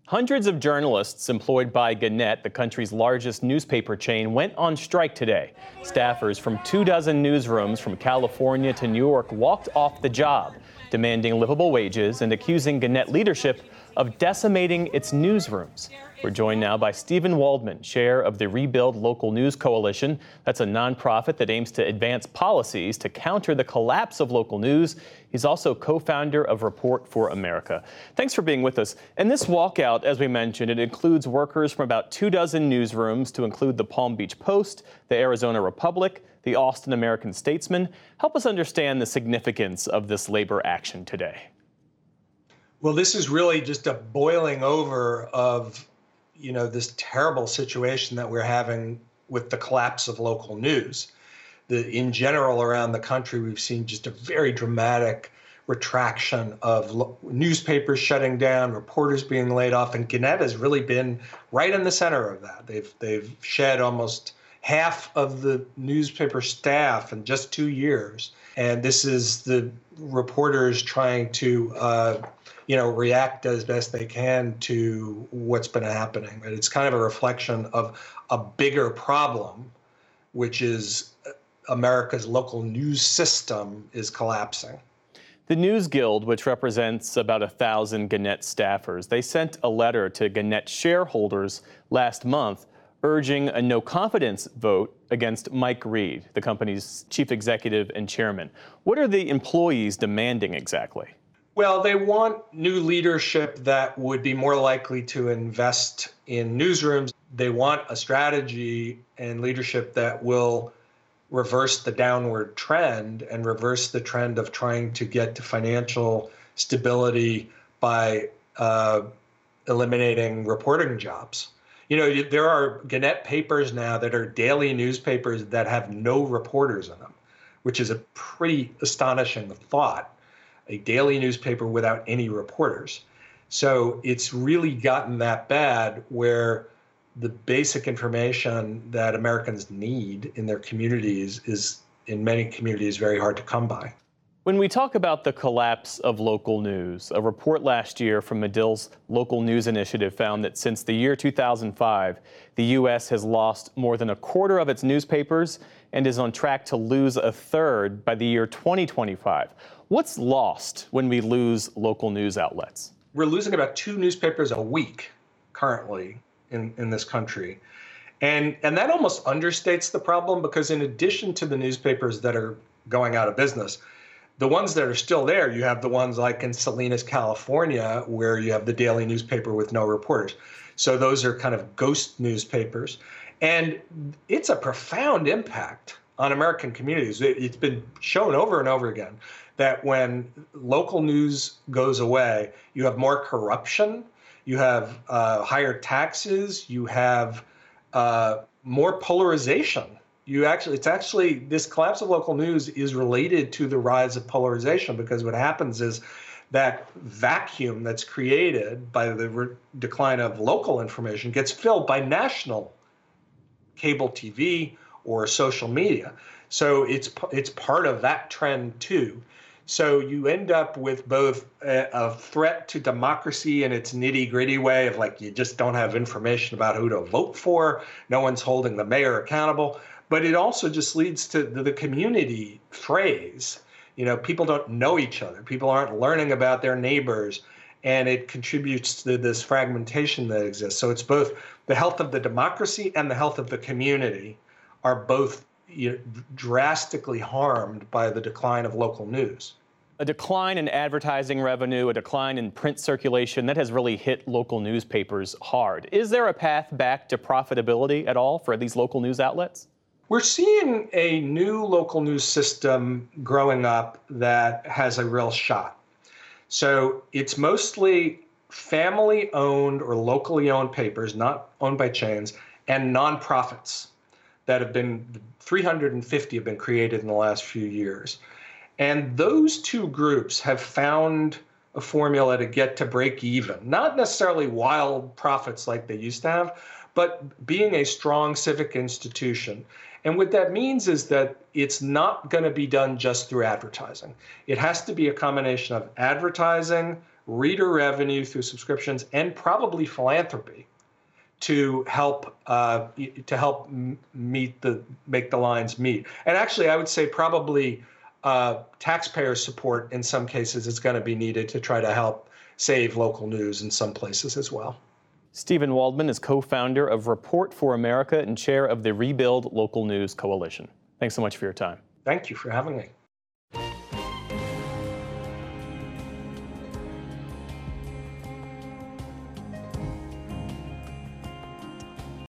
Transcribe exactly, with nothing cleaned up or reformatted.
Hundreds of journalists employed by Gannett, the country's largest newspaper chain, went on strike today. Staffers from two dozen newsrooms from California to New York walked off the job, demanding livable wages and accusing Gannett leadership of decimating its newsrooms. We're joined now by Stephen Waldman, chair of the Rebuild Local News Coalition. That's a nonprofit that aims to advance policies to counter the collapse of local news. He's also co-founder of Report for America. Thanks for being with us. And this walkout, as we mentioned, it includes workers from about two dozen newsrooms, to include the Palm Beach Post, the Arizona Republic, the Austin American-Statesman. Help us understand the significance of this labor action today. Well, this is really just a boiling over of, you know, this terrible situation that we're having with the collapse of local news. The, in general, around the country, we've seen just a very dramatic retraction of lo- newspapers shutting down, reporters being laid off, and Gannett has really been right in the center of that. They've they've shed almost half of the newspaper staff in just two years, and this is the reporters trying to uh, you know, react as best they can to what's been happening. And it's kind of a reflection of a bigger problem, which is America's local news system is collapsing. The News Guild, which represents about a thousand Gannett staffers, they sent a letter to Gannett shareholders last month urging a no-confidence vote against Mike Reed, the company's chief executive and chairman. What are the employees demanding exactly? Well, they want new leadership that would be more likely to invest in newsrooms. They want a strategy and leadership that will reverse the downward trend and reverse the trend of trying to get to financial stability by uh, eliminating reporting jobs. You know, there are Gannett papers now that are daily newspapers that have no reporters in them, which is a pretty astonishing thought. A daily newspaper without any reporters. So it's really gotten that bad where the basic information that Americans need in their communities is, in many communities, very hard to come by. When we talk about the collapse of local news, a report last year from Medill's Local News Initiative found that since the year two thousand five, the U S has lost more than a quarter of its newspapers and is on track to lose a third by the year twenty twenty-five. What's lost when we lose local news outlets? We're losing about two newspapers a week currently in, in this country. And, and that almost understates the problem, because in addition to the newspapers that are going out of business, the ones that are still there, you have the ones like in Salinas, California, where you have the daily newspaper with no reporters. So those are kind of ghost newspapers. And it's a profound impact on American communities. It, it's been shown over and over again that when local news goes away, you have more corruption, you have uh, higher taxes, you have uh, more polarization. You actually, it's actually, this collapse of local news is related to the rise of polarization, because what happens is that vacuum that's created by the re- decline of local information gets filled by national cable T V or social media. So it's it's part of that trend too. So you end up with both a, a threat to democracy in its nitty-gritty way of, like, you just don't have information about who to vote for, no one's holding the mayor accountable, but it also just leads to the, the community phrase. You know, people don't know each other, people aren't learning about their neighbors, and it contributes to this fragmentation that exists. So it's both the health of the democracy and the health of the community are both, you know, drastically harmed by the decline of local news. A decline in advertising revenue, a decline in print circulation, that has really hit local newspapers hard. Is there a path back to profitability at all for these local news outlets? We're seeing a new local news system growing up that has a real shot. So it's mostly family-owned or locally owned papers, not owned by chains, and nonprofits that have been, three hundred fifty have been created in the last few years. And those two groups have found a formula to get to break even, not necessarily wild profits like they used to have, but being a strong civic institution. And what that means is that it's not going to be done just through advertising. It has to be a combination of advertising, reader revenue through subscriptions and probably philanthropy to help uh, to help meet the make the lines meet. And actually, I would say probably uh, taxpayer support in some cases is going to be needed to try to help save local news in some places as well. Steven Waldman is co-founder of Report for America and chair of the Rebuild Local News Coalition. Thanks so much for your time. Thank you for having me.